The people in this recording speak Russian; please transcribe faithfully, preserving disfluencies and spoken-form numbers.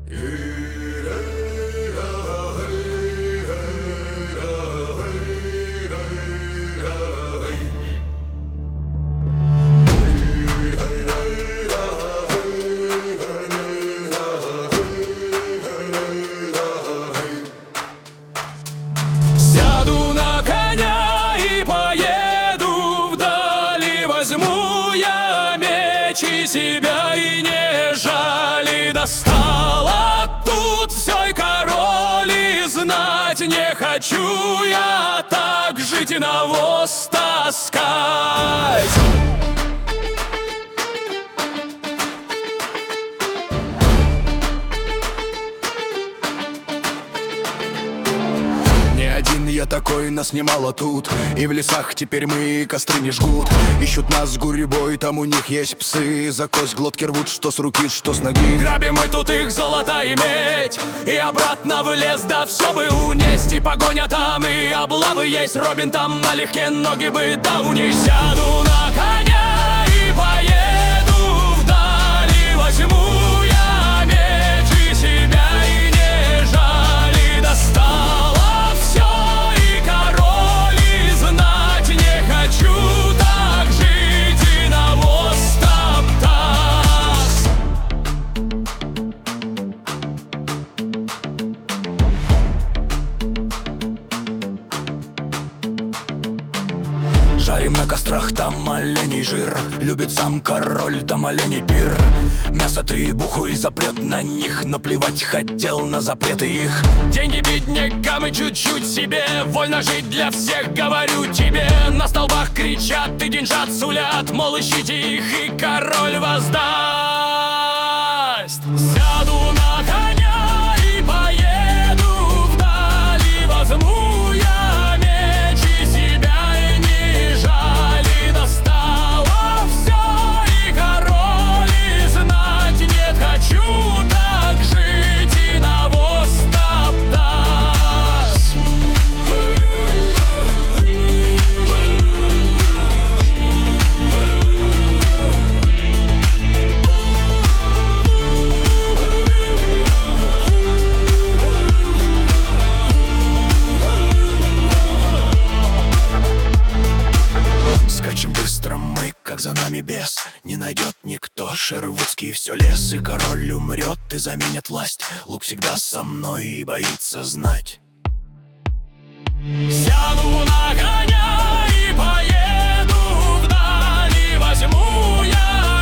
Сяду на коня и поеду вдали, возьму я меч и себя и не жали. Достала тут все и король, и знать не хочу я так жить и навоз таскать. Один я такой, нас немало тут. И в лесах теперь мы костры не жгут. Ищут нас с гурьбой, там у них есть псы. За кость глотки рвут, что с руки, что с ноги. Грабим мы тут их золото и медь, и обратно в лес, да все бы унесть. И погоня там, и облавы есть. Робин там налегке, ноги бы там унесть. Сяду на коня и поеду вдали, возьму я меч и себя и не жали. Достала жарим на кострах, там оленей жир. Любит сам король, там оленей пир. Мясо требуху и запрет на них, но плевать хотел на запреты их. Деньги беднякам и чуть-чуть себе, вольно жить для всех, говорю тебе. На столбах кричат и деньжат сулят, мол, ищите их, и король воздаст. Сяду на коня и поеду вдали, возьму я меч и себя и не жали. Достало все и король, и знать нет, хочу так жить и навоз топтать. Скачем быстро мы, как за нами бес. Не найдет никто Шервудский все лес. И король умрет и заменит власть. Лук всегда со мной и боится знать. Сяду на коня и поеду вдали, возьму я